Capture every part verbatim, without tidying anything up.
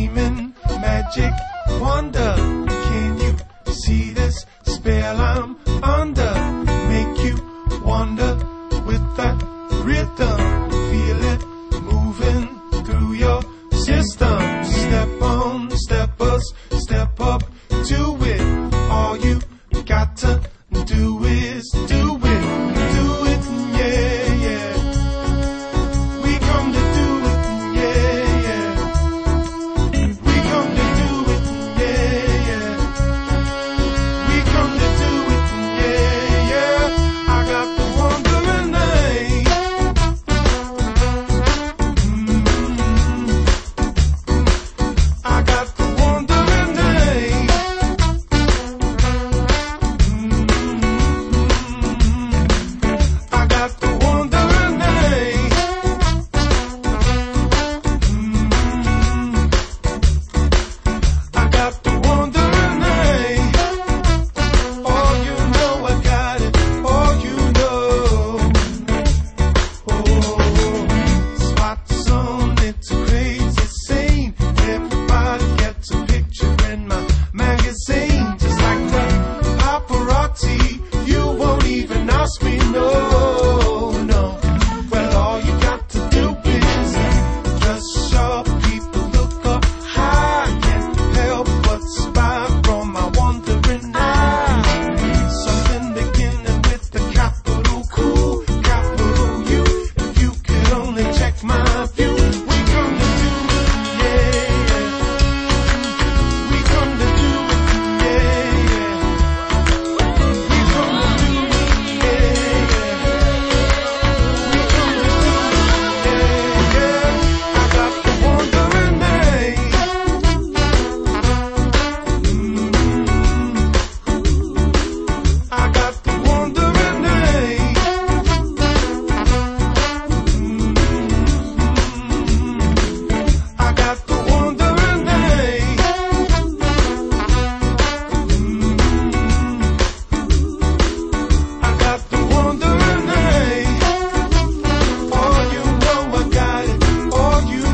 dreaming, magic, wonder. Can you see this spell I'm under? Make you wonder with that rhythm. Feel it moving through your system. Step on, steppers, step up to it. All you got to do is do it, do it, yeah, yeah. We come to do it, yeah, yeah. We come to do it, yeah, yeah. We come to do it, yeah, yeah. I got the wandering night. Mm-hmm. I got the wandering night. I got the wandering night. I got the wandering night. Oh, you know I got it. Oh, you know. Oh, spots on it's a crazy scene. Everybody gets a picture in my magazine. Just like the paparazzi, you won't even ask me, no, no. Well, all you got to do is just show people look up high. Can't help but spy from my wandering eye. Something beginning with the capital Q, capital U. If you could only check my view. We come to do it, yeah, yeah. We come to do it, yeah, yeah. We come to do it, yeah, yeah. We come to do it, yeah, yeah. I got the wandering night. Mm-hmm. I got the wandering night. Mm-hmm. I got the wandering night. I got the wandering night. Oh, you know I got it. Oh, you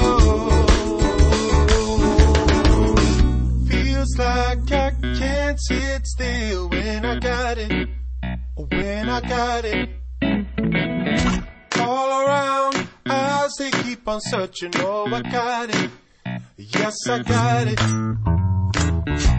know. Feels like I can't sit still when I got it. When I got it. All around, eyes they keep on searching. Oh, I got it. Yes, I got it.